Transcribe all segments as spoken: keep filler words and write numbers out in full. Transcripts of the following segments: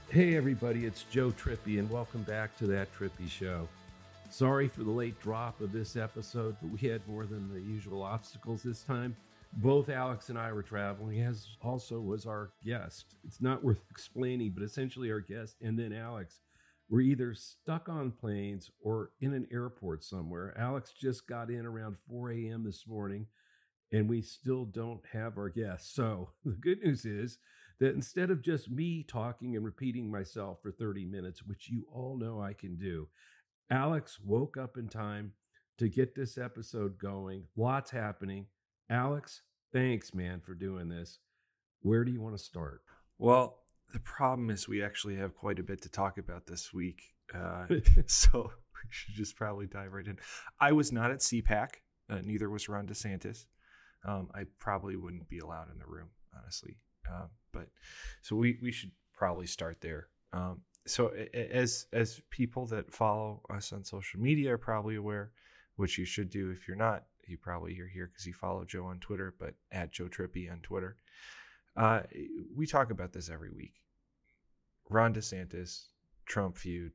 Hey everybody, it's Joe Trippi, and welcome back to That Trippi Show. Sorry for the late drop of this episode, but we had more than the usual obstacles this time. Both Alex and I were traveling, as also was our guest. It's not worth explaining, but essentially our guest and then Alex were either stuck on planes or in an airport somewhere. Alex just got in around four a.m. this morning, and we still don't have our guest. So the good news is that instead of just me talking and repeating myself for thirty minutes, which you all know I can do, Alex woke up in time to get this episode going. Lots happening. Alex, thanks, man, for doing this. Where do you want to start? Well, the problem is we actually have quite a bit to talk about this week. Uh, so we should just probably dive right in. I was not at C PAC. Uh, neither was Ron DeSantis. Um, I probably wouldn't be allowed in the room, honestly. Uh, but so we, we should probably start there. Um, so as as people that follow us on social media are probably aware, which you should do if you're not, you probably are here because you follow Joe on Twitter, but at Joe Trippi on Twitter. Uh, we talk about this every week. Ron DeSantis, Trump feud,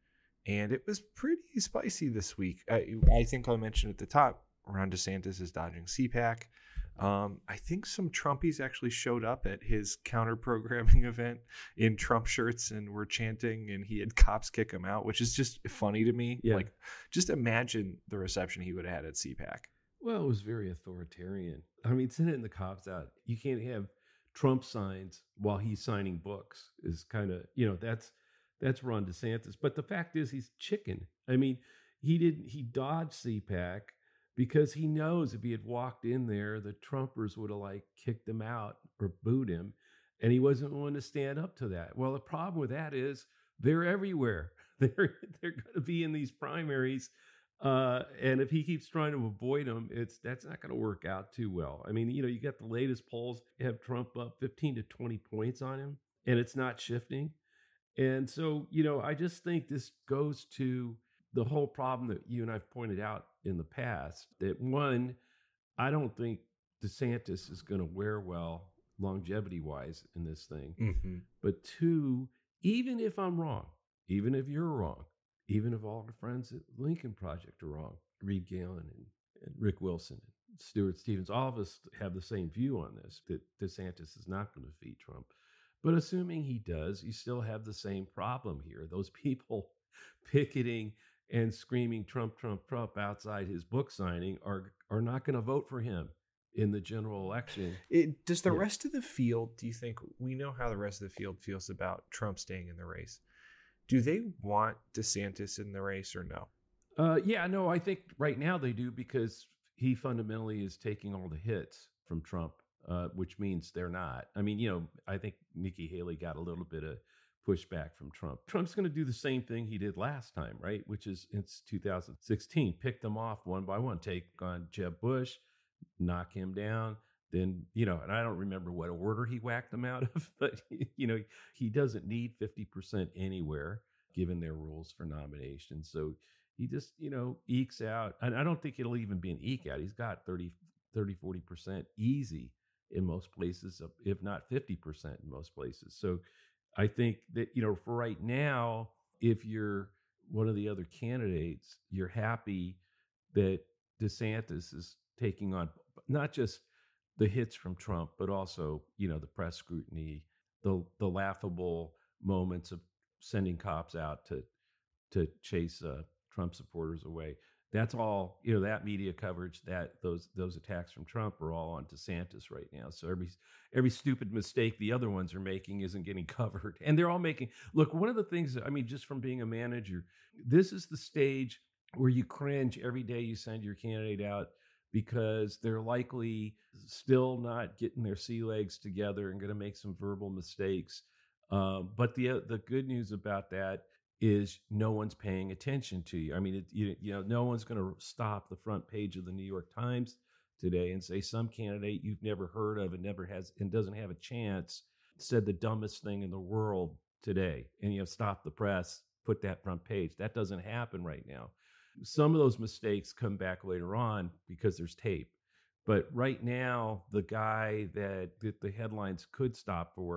and it was pretty spicy this week. I, I think I mentioned at the top, Ron DeSantis is dodging C PAC. Um, I think some Trumpies actually showed up at his counter-programming event in Trump shirts and were chanting, and he had cops kick him out, which is just funny to me. Yeah. Like, just imagine the reception he would have had at C PAC. Well, it was very authoritarian. I mean, sending the cops out. You can't have Trump signs while he's signing books is kind of, you know, that's that's Ron DeSantis. But the fact is he's chicken. I mean, he didn't he dodged C PAC because he knows if he had walked in there, the Trumpers would have like kicked him out or booed him, and he wasn't willing to stand up to that. Well, the problem with that is they're everywhere. They're they're going to be in these primaries, uh, and if he keeps trying to avoid them, it's that's not going to work out too well. I mean, you know, you got the latest polls have Trump up fifteen to twenty points on him, and it's not shifting. And so, you know, I just think this goes to the whole problem that you and I've pointed out in the past, that one, I don't think DeSantis is going to wear well longevity wise in this thing. Mm-hmm. But two, even if I'm wrong, even if you're wrong, even if all the friends at Lincoln Project are wrong, Reed Galen and, and Rick Wilson and Stuart Stevens, all of us have the same view on this, that DeSantis is not going to defeat Trump. But assuming he does, you still have the same problem here. Those people picketing and screaming Trump, Trump, Trump outside his book signing are are not going to vote for him in the general election. It, does the Yeah. rest of the field, do you think, we know how the rest of the field feels about Trump staying in the race. Do they want DeSantis in the race or no? Uh, yeah, no, I think right now they do, because he fundamentally is taking all the hits from Trump, uh, which means they're not. I mean, you know, I think Nikki Haley got a little bit of pushback from Trump. Trump's going to do the same thing he did last time, right? Which is it's two thousand sixteen, pick them off one by one, take on Jeb Bush, knock him down. Then, you know, and I don't remember what order he whacked them out of, but, you know, he doesn't need fifty percent anywhere, given their rules for nomination. So he just, you know, ekes out. And I don't think it'll even be an eke out. He's got thirty, forty percent easy in most places, if not fifty percent in most places. So I think that, you know, for right now, if you're one of the other candidates, you're happy that DeSantis is taking on not just the hits from Trump, but also, you know, the press scrutiny, the the laughable moments of sending cops out to to chase uh, Trump supporters away. That's all, you know, that media coverage, that those those attacks from Trump are all on DeSantis right now. So every every stupid mistake the other ones are making isn't getting covered. And they're all making, look, one of the things that, I mean, just from being a manager, this is the stage where you cringe every day you send your candidate out, because they're likely still not getting their sea legs together and going to make some verbal mistakes. Um, but the the good news about that is no one's paying attention to you. I mean, it, you, you know, no one's going to stop the front page of the New York Times today and say some candidate you've never heard of and never has and doesn't have a chance said the dumbest thing in the world today, and you have stopped the press, put that front page. That doesn't happen right now. Some of those mistakes come back later on because there's tape. But right now, the guy that, that the headlines could stop for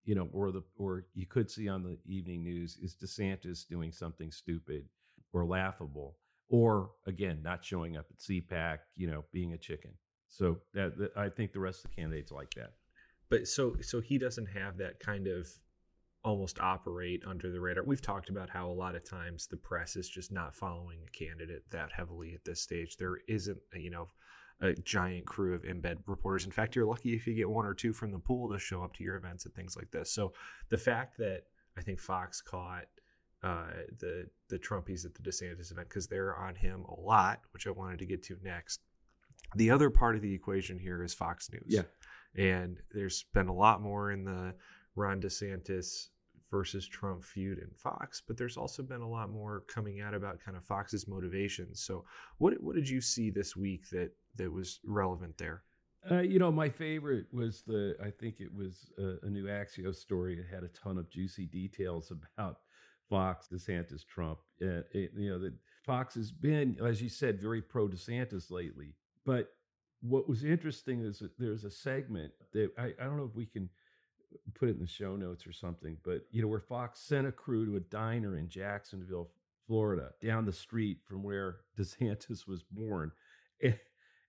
you know, or the or you could see on the evening news is DeSantis doing something stupid or laughable, or again, not showing up at C PAC, you know, being a chicken. So that, that I think the rest of the candidates like that. But so so he doesn't have that kind of almost operate under the radar. We've talked about how a lot of times the press is just not following a candidate that heavily at this stage. There isn't, you know, a giant crew of embed reporters. In fact, you're lucky if you get one or two from the pool to show up to your events and things like this. So the fact that I think Fox caught uh, the the Trumpies at the DeSantis event because they're on him a lot, which I wanted to get to next. The other part of the equation here is Fox News. Yeah. And there's been a lot more in the Ron DeSantis versus Trump feud in Fox, but there's also been a lot more coming out about kind of Fox's motivations. So what what did you see this week that that was relevant there? Uh, you know, my favorite was the, I think it was a, a new Axios story. It had a ton of juicy details about Fox, DeSantis, Trump. Uh, it, you know, that Fox has been, as you said, very pro DeSantis lately. But what was interesting is that there's a segment that I, I don't know if we can put it in the show notes or something, but, you know, where Fox sent a crew to a diner in Jacksonville, Florida, down the street from where DeSantis was born. And,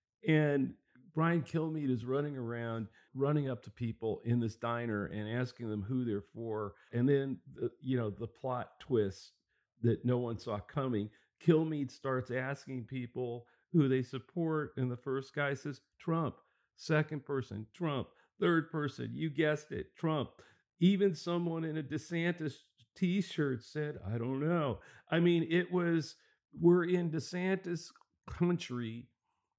and Brian Kilmeade is running around, running up to people in this diner and asking them who they're for. And then, the, you know, the plot twist that no one saw coming, Kilmeade starts asking people who they support. And the first guy says, Trump. Second person, Trump. Third person, you guessed it, Trump. Even someone in a DeSantis t-shirt said, I don't know. I mean, it was, we're in DeSantis country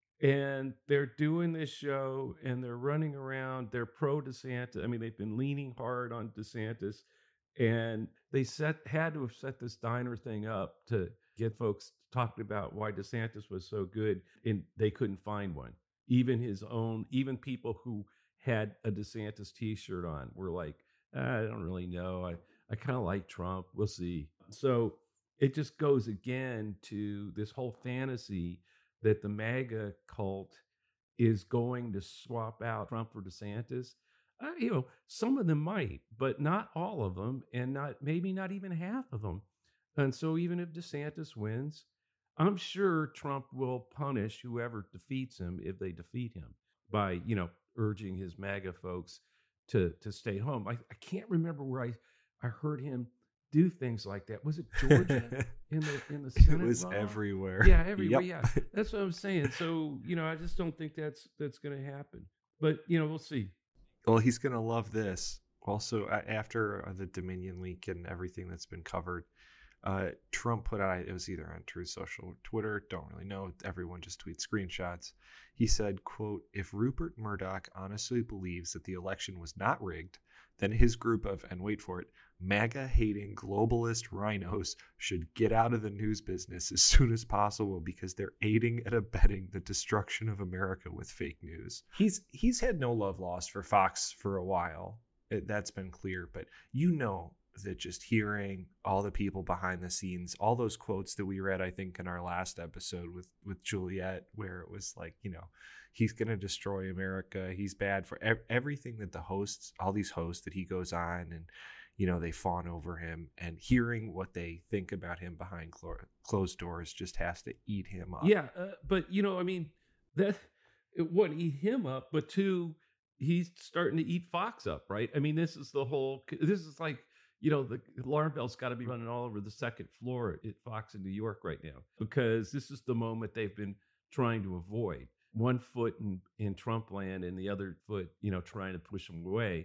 and they're doing this show and they're running around. They're pro DeSantis. I mean, they've been leaning hard on DeSantis, and they set had to have set this diner thing up to get folks talking about why DeSantis was so good, and they couldn't find one. Even his own, even people who had a DeSantis t-shirt on were like, I don't really know. I, I kind of like Trump. We'll see. So it just goes again to this whole fantasy that the MAGA cult is going to swap out Trump for DeSantis. Uh, you know, some of them might, but not all of them, and not maybe not even half of them. And so even if DeSantis wins, I'm sure Trump will punish whoever defeats him if they defeat him by, you know, urging his MAGA folks to to stay home. I, I can't remember where I, I heard him do things like that. Was it Georgia in the in the Senate? It was law? everywhere. Yeah, everywhere. Yep. Yeah, that's what I'm saying. So, you know, I just don't think that's that's going to happen. But, you know, we'll see. Well, he's going to love this. Also, after the Dominion leak and everything that's been covered, uh, Trump put out, it was either on Truth Social or Twitter, don't really know. Everyone just tweets screenshots. He said, quote, if Rupert Murdoch honestly believes that the election was not rigged, then his group of, and wait for it, MAGA-hating globalist rhinos should get out of the news business as soon as possible because they're aiding and abetting the destruction of America with fake news. He's he's had no love lost for Fox for a while. It, that's been clear. But you know that just hearing all the people behind the scenes, all those quotes that we read, I think, in our last episode with, with Juliet, where it was like, you know, he's going to destroy America. He's bad for ev- everything that the hosts, all these hosts that he goes on and, you know, they fawn over him, and hearing what they think about him behind clo- closed doors just has to eat him up. Yeah. Uh, but, you know, I mean, that it wouldn't eat him up, but two, he's starting to eat Fox up, right? I mean, this is the whole, this is like, you know, the alarm bell's got to be running all over the second floor at Fox in New York right now, because this is the moment they've been trying to avoid. One foot in, in Trump land and the other foot, you know, trying to push him away.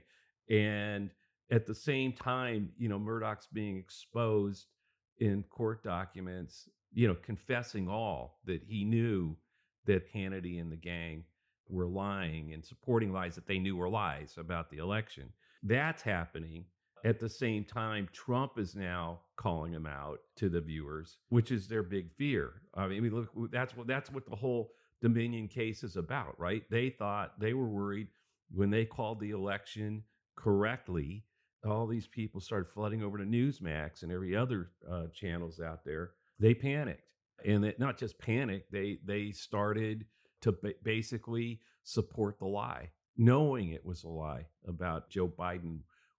And at the same time, you know, Murdoch's being exposed in court documents, you know, confessing all that he knew that Hannity and the gang were lying and supporting lies that they knew were lies about the election. That's happening. At the same time, Trump is now calling him out to the viewers, which is their big fear. I mean, look, that's what that's what the whole Dominion case is about, right? They thought, they were worried when they called the election correctly. All these people started flooding over to Newsmax and every other uh, channels out there. They panicked, and it, not just panicked. They they started to ba- basically support the lie, knowing it was a lie about Joe Biden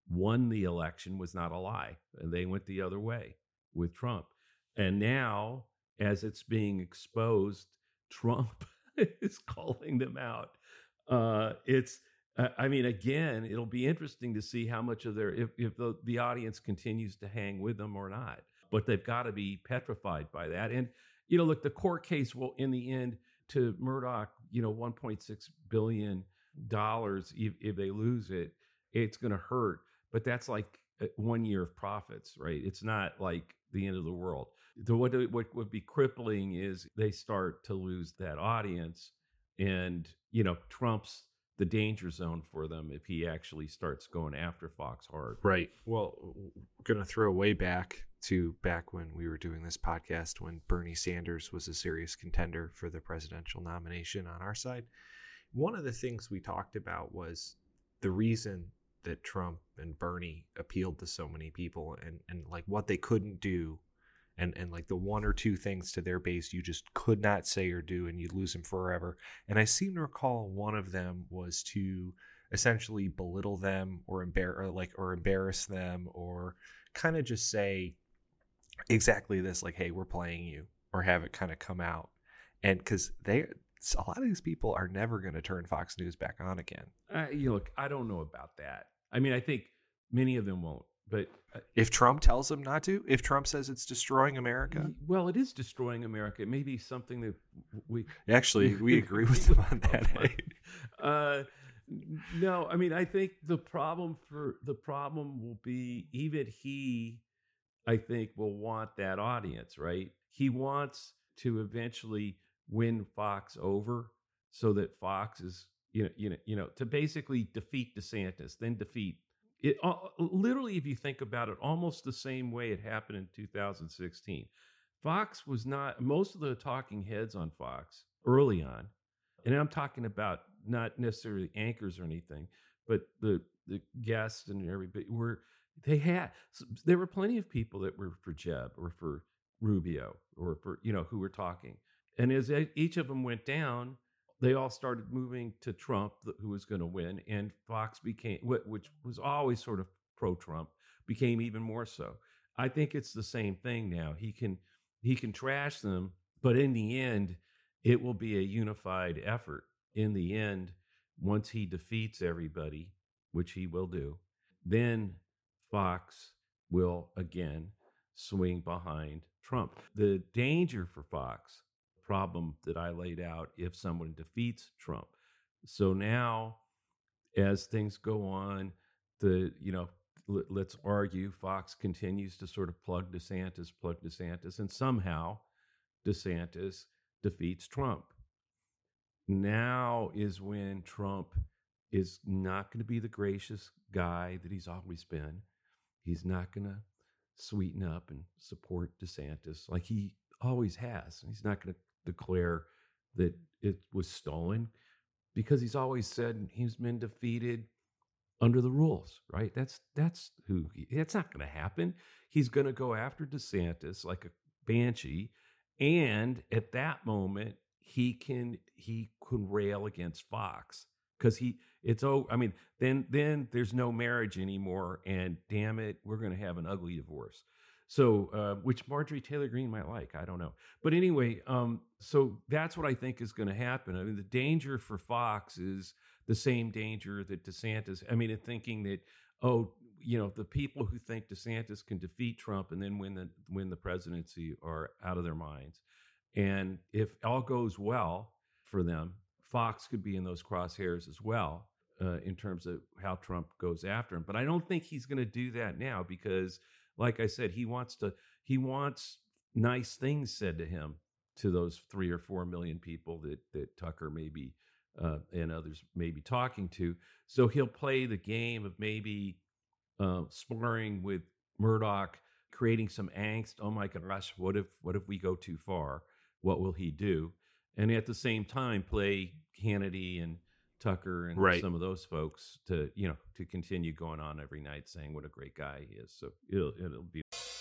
won the election was not a lie. And they went the other way with Trump. And now, as it's being exposed, Trump is calling them out. Uh, it's, uh, I mean, again, it'll be interesting to see how much of their, if, if the, the audience continues to hang with them or not. But they've got to be petrified by that. And, you know, look, the court case will, in the end, to Murdoch, you know, one point six billion dollars, if, if they lose it, it's going to hurt. But that's like one year of profits, right? It's not like the end of the world. The, what, what would be crippling is they start to lose that audience. And, you know, Trump's the danger zone for them if he actually starts going after Fox hard. Right. Well, we're going to throw way back to back when we were doing this podcast when Bernie Sanders was a serious contender for the presidential nomination on our side. One of the things we talked about was the reason that Trump and Bernie appealed to so many people and, and like what they couldn't do and, and like the one or two things to their base you just could not say or do and you'd lose them forever. And I seem to recall one of them was to essentially belittle them or, embar- or like or embarrass them or kind of just say exactly this, like, hey, we're playing you, or have it kind of come out. And because they a lot of these people are never going to turn Fox News back on again. Uh, you know, look, I don't know about that. I mean, I think many of them won't. But uh, if Trump tells them not to, if Trump says it's destroying America, well, it is destroying America. It may be something that we actually we agree with them on that. uh, no, I mean, I think the problem for the problem will be even he, I think, will want that audience, right? He wants to eventually win Fox over so that Fox is, you know, you know, you know, to basically defeat DeSantis, then defeat it. Uh, literally, if you think about it, almost the same way it happened in two thousand sixteen. Fox was not, most of the talking heads on Fox early on, and I'm talking about not necessarily anchors or anything, but the the guests and everybody were, they had, there were plenty of people that were for Jeb or for Rubio or for, you know, who were talking. And as each of them went down, they all started moving to Trump, who was going to win. And Fox became, which was always sort of pro-Trump, became even more so. I think it's the same thing now. He can, he can trash them, but in the end, it will be a unified effort. In the end, once he defeats everybody, which he will do, then Fox will again swing behind Trump. The danger for Fox, problem that I laid out if someone defeats Trump. So now, as things go on, the, you know, l- let's argue Fox continues to sort of plug DeSantis, plug DeSantis, and somehow DeSantis defeats Trump. Now is when Trump is not going to be the gracious guy that he's always been. He's not going to sweeten up and support DeSantis like he always has. He's not going to declare that it was stolen because he's always said he's been defeated under the rules, right? That's that's who he, that's not going to happen. He's going to go after DeSantis like a banshee, and at that moment he can he can rail against Fox because he it's oh I mean then then there's no marriage anymore, and damn it, we're going to have an ugly divorce. So, uh, which Marjorie Taylor Greene might like, I don't know. But anyway, um, so that's what I think is going to happen. I mean, the danger for Fox is the same danger that DeSantis, I mean, in thinking that, oh, you know, the people who think DeSantis can defeat Trump and then win the win the presidency are out of their minds. And if all goes well for them, Fox could be in those crosshairs as well uh, in terms of how Trump goes after him. But I don't think he's going to do that now because, like I said, he wants to. He wants nice things said to him, to those three or four million people that that Tucker maybe uh, and others may be talking to. So he'll play the game of maybe uh, sparring with Murdoch, creating some angst. Oh my gosh, what if what if we go too far? What will he do? And at the same time, play Hannity and Tucker and right. some of those folks to, you know, to continue going on every night saying what a great guy he is. So it'll, it'll be.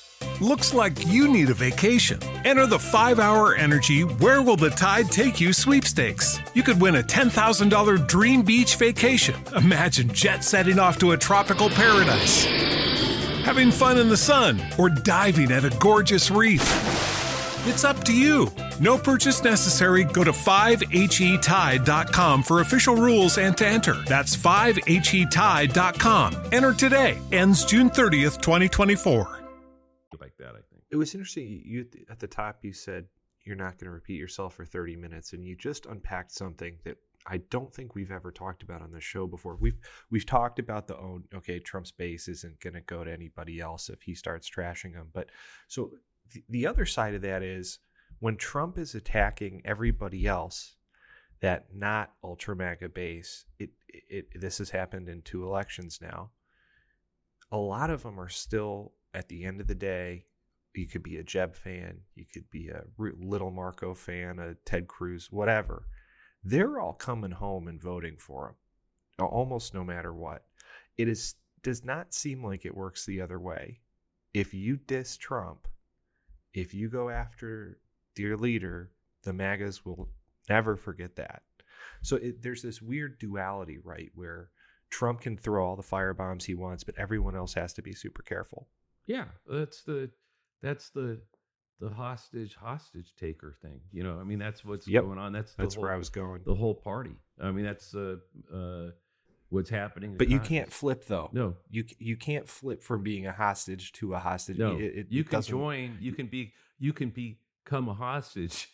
Looks like you need a vacation. Enter the five hour Energy Where Will the Tide Take You sweepstakes. You could win a ten thousand dollars dream beach vacation. Imagine jet setting off to a tropical paradise, having fun in the sun, or diving at a gorgeous reef. It's up to you. No purchase necessary. Go to five H E tide dot com for official rules and to enter. That's five H E tide dot com. Enter today. Ends June thirtieth, twenty twenty-four. Like that, I think. It was interesting. You at the top, you said you're not going to repeat yourself for thirty minutes, and you just unpacked something that I don't think we've ever talked about on this show before. We've we've talked about the own. Okay, Trump's base isn't going to go to anybody else if he starts trashing them. But so the, the other side of that is when Trump is attacking everybody else, that not ultra MAGA base. It, it it this has happened in two elections now. A lot of them are still, at the end of the day, you could be a Jeb fan, you could be a Little Marco fan, a Ted Cruz, whatever. They're all coming home and voting for him, almost no matter what. It is does not seem like it works the other way. If you diss Trump, if you go after your leader, the MAGAs will never forget that. So it, there's this weird duality, right, where Trump can throw all the firebombs he wants, but everyone else has to be super careful. Yeah, that's the that's the the hostage hostage taker thing. You know, I mean, that's what's yep. going on. That's the that's whole, where I was going. The whole party. I mean, that's uh, uh, what's happening. But you can't flip though. No, you you can't flip from being a hostage to a hostage. No, it, it, you it can doesn't... join. You can be. You can become a hostage,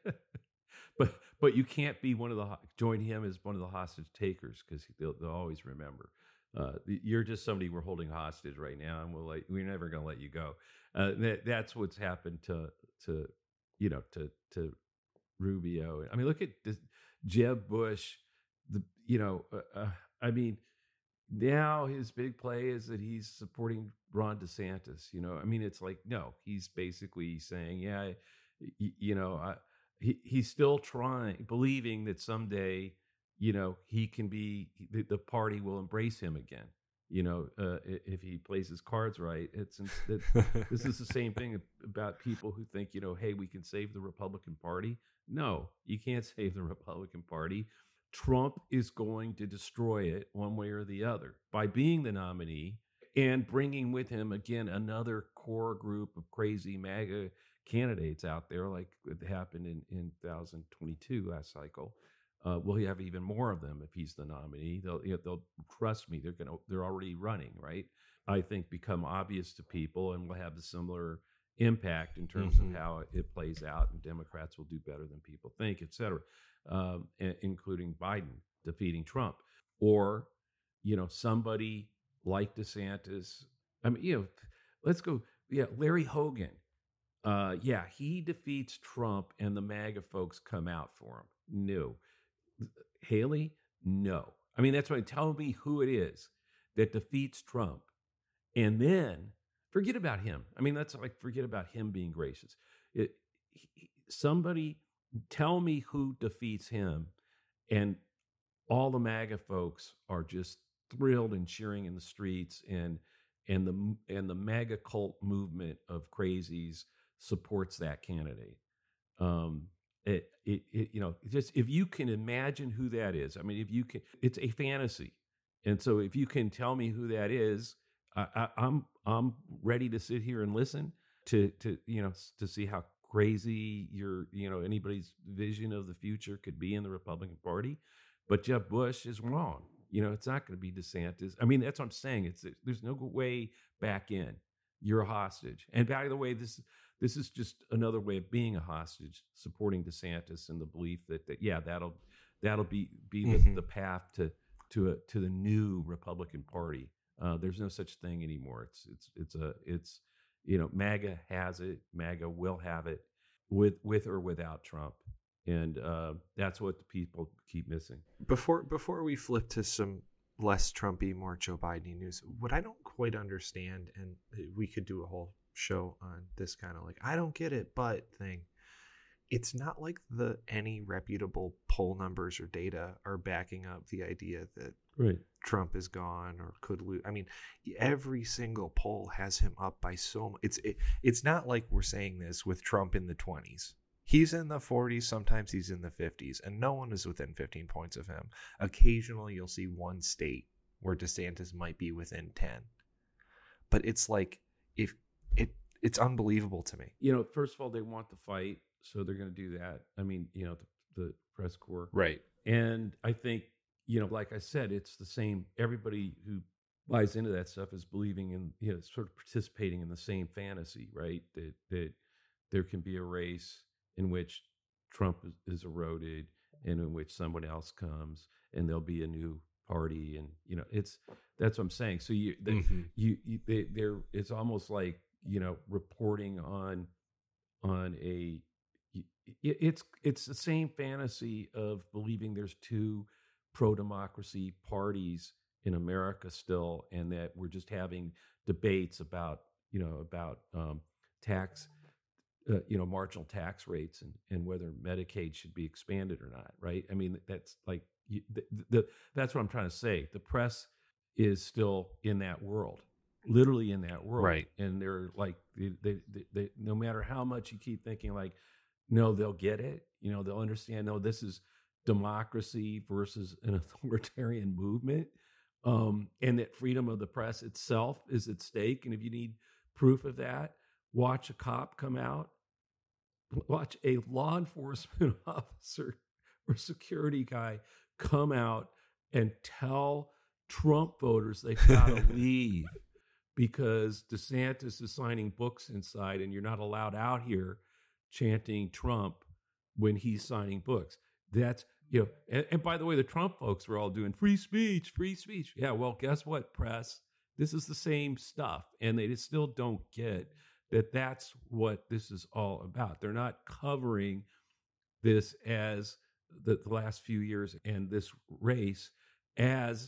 but but you can't be one of the join him as one of the hostage takers because they'll, they'll always remember. Uh, you're just somebody we're holding hostage right now, and we'll like, we're never going to let you go. Uh, that, that's what's happened to to you know to to Rubio. I mean, look at this, Jeb Bush. The you know, uh, uh, I mean, now his big play is that he's supporting Ron DeSantis. You know, I mean, it's like no, he's basically saying, yeah, you, you know, I, he he's still trying, believing that someday, you know, he can be, the, the party will embrace him again. You know, uh, if he plays his cards right. It's, it's this is the same thing about people who think, you know, hey, we can save the Republican Party. No, you can't save the Republican Party. Trump is going to destroy it one way or the other by being the nominee and bringing with him, again, another core group of crazy MAGA candidates out there, like it happened in, in two thousand twenty-two last cycle. Uh, we'll have even more of them if he's the nominee. They'll, you know, they'll trust me. They're gonna. They're already running, right? I think become obvious to people, and will have a similar impact in terms mm-hmm. of how it, it plays out. And Democrats will do better than people think, et cetera, um, a- including Biden defeating Trump, or you know somebody like DeSantis. I mean, you know, let's go. Yeah, Larry Hogan. Uh, yeah, he defeats Trump, and the MAGA folks come out for him. No. Haley, no. I mean, that's why tell me who it is that defeats Trump. And then forget about him. I mean, that's like forget about him being gracious. It, he, somebody tell me who defeats him. And all the MAGA folks are just thrilled and cheering in the streets. And and the and the MAGA cult movement of crazies supports that candidate. Um It, it, it, you know, just if you can imagine who that is, I mean, if you can, it's a fantasy. And so if you can tell me who that is, I, I, I'm, I'm ready to sit here and listen to, to, you know, to see how crazy your, you know, anybody's vision of the future could be in the Republican Party. But Jeb Bush is wrong. You know, it's not going to be DeSantis. I mean, that's what I'm saying. It's, there's no way back in. You're a hostage. And by the way, this This is just another way of being a hostage, supporting DeSantis and the belief that, that yeah, that'll that'll be be the, mm-hmm. the path to to a, to the new Republican Party. Uh, there's no such thing anymore. It's it's it's a it's you know MAGA has it. MAGA will have it with with or without Trump, and uh, that's what the people keep missing. Before before we flip to some less Trumpy, more Joe Biden news, what I don't quite understand, and we could do a whole show on this kind of like I don't get it but thing, it's not like the any reputable poll numbers or data are backing up the idea that Right. Trump is gone or could lose. I mean, every single poll has him up by so much. It's it, it's not like we're saying this with Trump in the twenties. He's in the forties, sometimes he's in the fifties, and no one is within fifteen points of him. Occasionally you'll see one state where DeSantis might be within ten. But it's like if it it's unbelievable to me. You know, first of all, they want the fight, so they're going to do that. I mean, you know, the, the press corps. Right. And I think, you know, like I said, it's the same. Everybody who buys into that stuff is believing in, you know, sort of participating in the same fantasy, right? That that there can be a race in which Trump is, is eroded and in which someone else comes and there'll be a new party. And, you know, it's, that's what I'm saying. So you, the, Mm-hmm. you, you they, they're, it's almost like, you know, reporting on, on a, it, it's, it's the same fantasy of believing there's two pro-democracy parties in America still, and that we're just having debates about, you know, about um, tax, uh, you know, marginal tax rates and, and whether Medicaid should be expanded or not, right? I mean, that's like, you, the, the, that's what I'm trying to say. The press is still in that world, literally in that world. Right. And they're like, they, they, they, they, no matter how much you keep thinking like, no, they'll get it, you know, they'll understand, no, this is democracy versus an authoritarian movement, um, and that freedom of the press itself is at stake. And if you need proof of that, watch a cop come out, watch a law enforcement officer or security guy come out and tell Trump voters they've got to leave because DeSantis is signing books inside and you're not allowed out here chanting Trump when he's signing books. That's, you know, and, and by the way, the Trump folks were all doing free speech, free speech. Yeah, well, guess what, press? This is the same stuff. And they just still don't get that that's what this is all about. They're not covering this as the, the last few years and this race as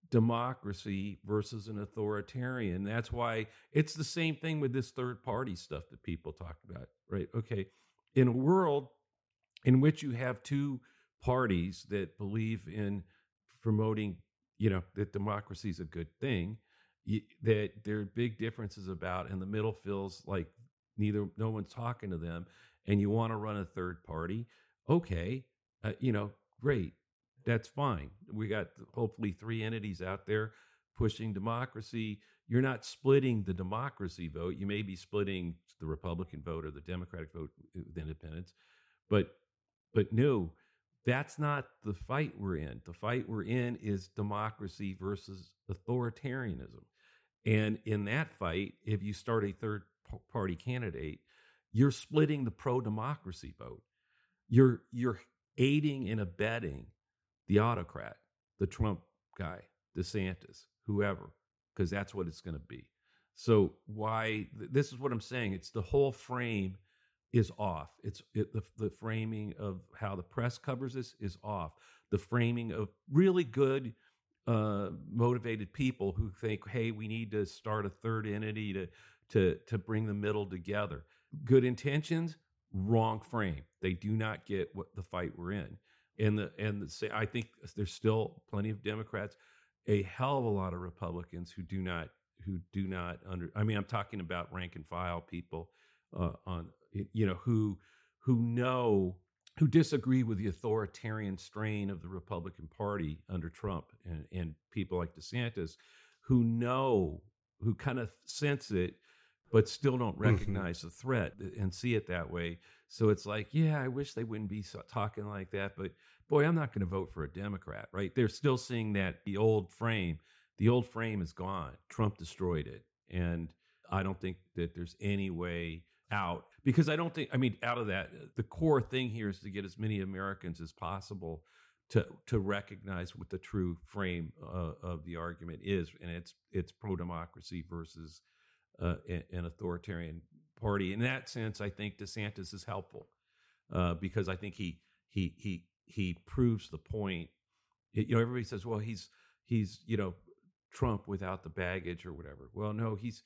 democracy versus an authoritarian. That's why it's the same thing with this third party stuff that people talk about, right? Okay, in a world in which you have two parties that believe in promoting, you know, that democracy is a good thing, you, that there are big differences about, and the middle feels like neither, no one's talking to them, and you want to run a third party, okay, uh, you know, great, that's fine. We got hopefully three entities out there pushing democracy. You're not splitting the democracy vote. You may be splitting the Republican vote or the Democratic vote with independents, but but no, that's not the fight we're in. The fight we're in is democracy versus authoritarianism. And in that fight, if you start a third party candidate, you're splitting the pro-democracy vote. You're you're aiding and abetting the autocrat, the Trump guy, DeSantis, whoever, because that's what it's going to be. So why, this is what I'm saying. It's the whole frame is off. It's it, the, the framing of how the press covers this is off. The framing of really good, uh, motivated people who think, hey, we need to start a third entity to, to, to bring the middle together. Good intentions, wrong frame. They do not get what the fight we're in. And the and the, I think there's still plenty of Democrats, a hell of a lot of Republicans who do not who do not under. I mean, I'm talking about rank and file people uh, on you know who who know who disagree with the authoritarian strain of the Republican Party under Trump, and and people like DeSantis who know who kind of sense it, but still don't recognize mm-hmm. the threat and see it that way. So it's like, yeah, I wish they wouldn't be talking like that, but boy, I'm not going to vote for a Democrat, right? They're still seeing that the old frame, the old frame is gone. Trump destroyed it. And I don't think that there's any way out, because I don't think, I mean, out of that, the core thing here is to get as many Americans as possible to to recognize what the true frame uh, of the argument is. And it's, it's pro-democracy versus uh, an authoritarian party. In that sense, I think DeSantis is helpful uh, because I think he he he he proves the point. It, you know, everybody says, well, he's he's you know Trump without the baggage or whatever. Well, no, he's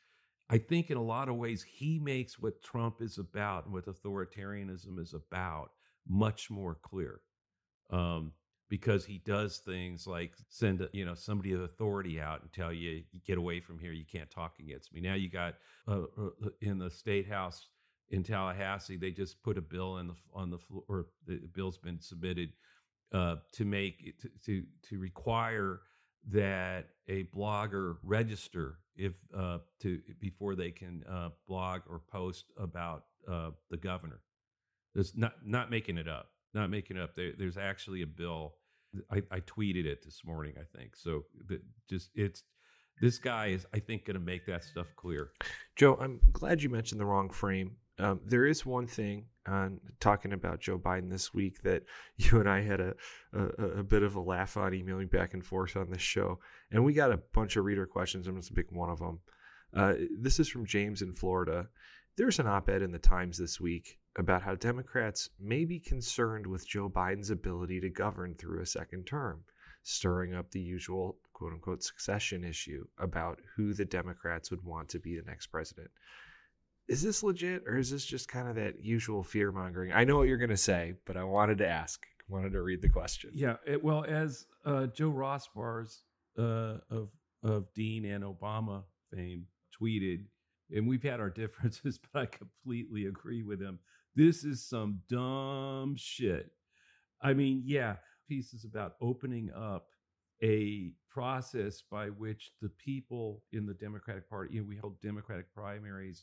I think in a lot of ways, he makes what Trump is about and what authoritarianism is about much more clear. Um, because he does things like send, you know, somebody of authority out and tell you, get away from here. You can't talk against me. Now you got uh, uh, in the State House in Tallahassee, they just put a bill in the on the floor, or the bill's been submitted uh, to make it, to, to to require that a blogger register if uh, to before they can uh, blog or post about uh, the governor. There's not not making it up. Not making it up. There, there's actually a bill. I, I tweeted it this morning, I think. So the, just it's this guy is, I think, going to make that stuff clear. Joe, I'm glad you mentioned the wrong frame. Um, there is one thing on talking about Joe Biden this week that you and I had a, a, a bit of a laugh on, emailing back and forth on this show. And we got a bunch of reader questions. I'm going to pick one of them. Uh, this is from James in Florida. There's an op-ed in the Times this week about how Democrats may be concerned with Joe Biden's ability to govern through a second term, stirring up the usual quote-unquote succession issue about who the Democrats would want to be the next president. Is this legit, or is this just kind of that usual fear-mongering? I know what you're going to say, but I wanted to ask. I wanted to read the question. Yeah, it, well, as uh, Joe Rossbars uh, of, of Dean and Obama fame tweeted, and we've had our differences, but I completely agree with him. This is some dumb shit. I mean, yeah, pieces about opening up a process by which the people in the Democratic Party, you know, we held Democratic primaries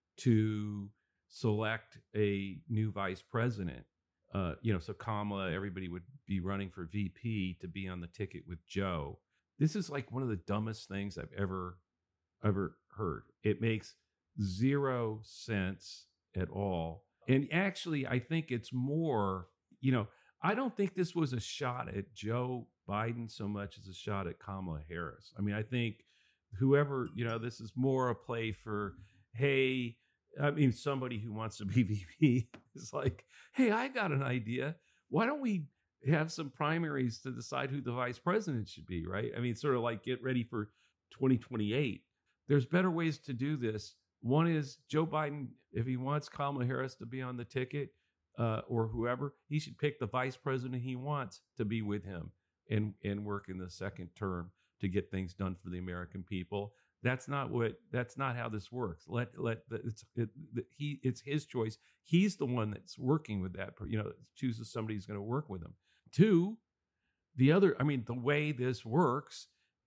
to select a new vice president. Uh, you know, so Kamala, everybody would be running for V P to be on the ticket with Joe. This is like one of the dumbest things I've ever, ever heard. It makes zero sense at all. And actually, I think it's more, you know, I don't think this was a shot at Joe Biden so much as a shot at Kamala Harris. I mean, I think whoever, you know, this is more a play for, hey, I mean, somebody who wants to be V P is like, hey, I got an idea. Why don't we have some primaries to decide who the vice president should be, right? I mean, sort of like get ready for twenty twenty-eight. There's better ways to do this. One is Joe Biden, if he wants Kamala Harris to be on the ticket uh, or whoever, he should pick the vice president he wants to be with him and, and work in the second term to get things done for the American people. That's not what. That's not how this works. Let let the, it's it, the, he. It's his choice. He's the one that's working with that. You know, chooses somebody who's going to work with him. Two, the other. I mean, the way this works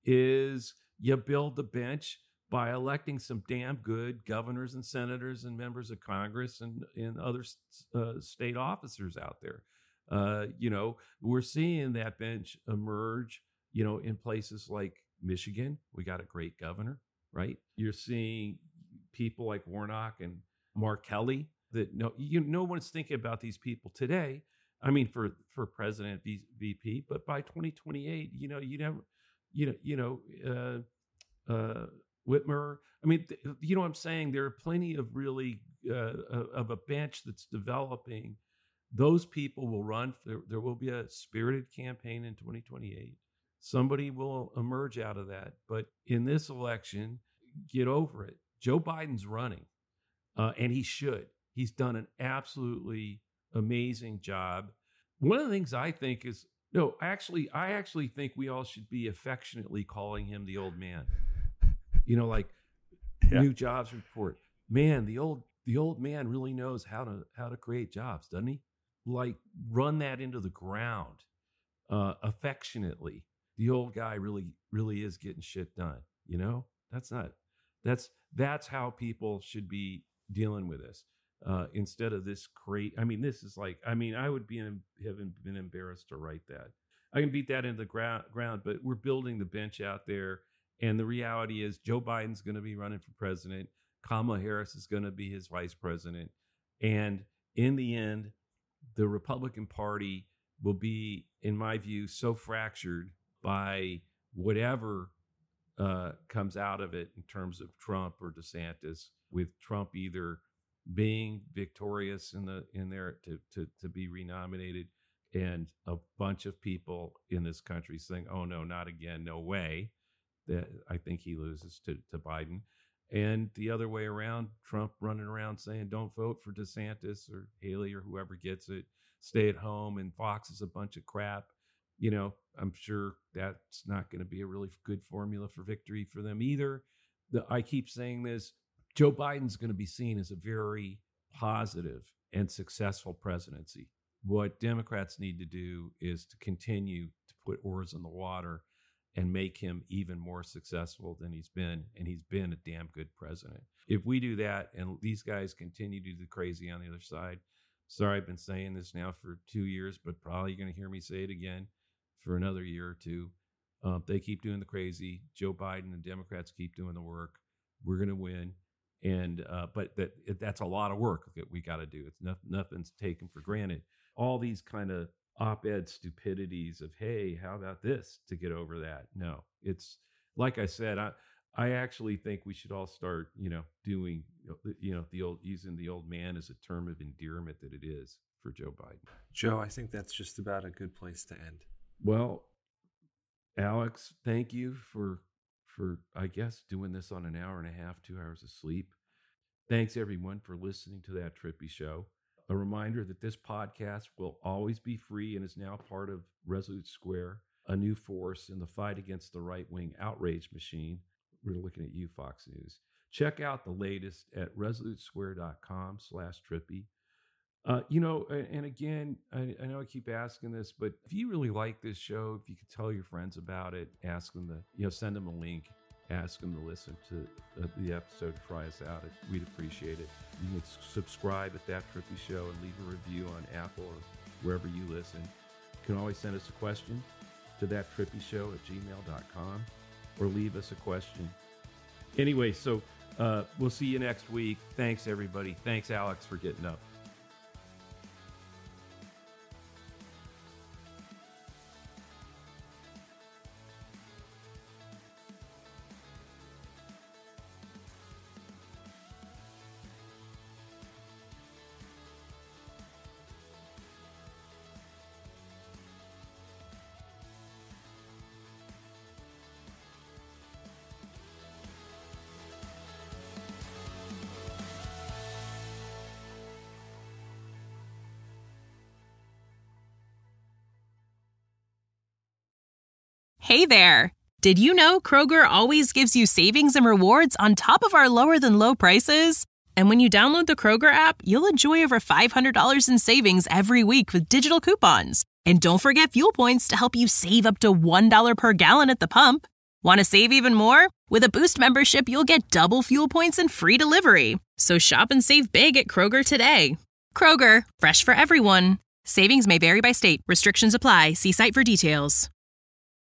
is you build the bench by electing some damn good governors and senators and members of Congress and, and other uh, state officers out there. Uh, you know, we're seeing that bench emerge, you know, in places like Michigan. We got a great governor, right? You're seeing people like Warnock and Mark Kelly that no, you, no one's thinking about these people today. I mean, for, for president, v, VP, but by twenty twenty-eight, you know, you never, you know, you know, uh, uh, Whitmer. I mean, th- you know what I'm saying? There are plenty of really uh, of a bench that's developing. Those people will run. There, there will be a spirited campaign in twenty twenty-eight. Somebody will emerge out of that. But in this election, get over it. Joe Biden's running, uh, and he should. He's done an absolutely amazing job. One of the things I think is, no, actually, I actually think we all should be affectionately calling him the old man. You know, like yeah. New jobs report. Man, the old the old man really knows how to how to create jobs, doesn't he? Like run that into the ground uh, affectionately. The old guy really really is getting shit done. You know, that's not that's that's how people should be dealing with this uh, instead of this great. I mean, this is like I mean, I would be in, have been embarrassed to write that. I can beat that into the ground, ground, but we're building the bench out there. And the reality is Joe Biden's going to be running for president. Kamala Harris is going to be his vice president. And in the end, the Republican Party will be, in my view, so fractured by whatever uh, comes out of it in terms of Trump or DeSantis, with Trump either being victorious in the in there to, to, to be renominated and a bunch of people in this country saying, oh, no, not again, no way. That I think he loses to, to Biden. And the other way around, Trump running around saying, don't vote for DeSantis or Haley or whoever gets it, stay at home, and Fox is a bunch of crap. You know, I'm sure that's not going to be a really good formula for victory for them either. The, I keep saying this, Joe Biden's going to be seen as a very positive and successful presidency. What Democrats need to do is to continue to put oars in the water and make him even more successful than he's been. And he's been a damn good president. If we do that and these guys continue to do the crazy on the other side, sorry, I've been saying this now for two years, but probably you're going to hear me say it again for another year or two. Um, they keep doing the crazy. Joe Biden and Democrats keep doing the work. We're going to win. And uh, but that that's a lot of work that we got to do. It's not, nothing's taken for granted. All these kind of op-ed stupidities of, hey, how about this to get over that? No, it's like I said, I I actually think we should all start, you know, doing, you know, the old using the old man as a term of endearment that it is for Joe Biden. Joe, I think that's just about a good place to end. Well, Alex, thank you for for I guess doing this on an hour and a half, two hours of sleep. Thanks everyone for listening to That Trippy Show. A reminder that this podcast will always be free and is now part of Resolute Square, a new force in the fight against the right-wing outrage machine. We're looking at you, Fox News. Check out the latest at resolute square dot com slash trippy. Uh, you know, and again, I, I know I keep asking this, but if you really like this show, if you could tell your friends about it, ask them to, you know, send them a link, ask them to listen to uh, the episode, try us out. It, we'd appreciate it. You can subscribe at That Trippy Show and leave a review on Apple or wherever you listen. You can always send us a question to that trippy show at gmail dot com or leave us a question. Anyway, so uh, we'll see you next week. Thanks, everybody. Thanks, Alex, for getting up. Hey there! Did you know Kroger always gives you savings and rewards on top of our lower-than-low prices? And when you download the Kroger app, you'll enjoy over five hundred dollars in savings every week with digital coupons. And don't forget fuel points to help you save up to one dollar per gallon at the pump. Want to save even more? With a Boost membership, you'll get double fuel points and free delivery. So shop and save big at Kroger today. Kroger, fresh for everyone. Savings may vary by state. Restrictions apply. See site for details.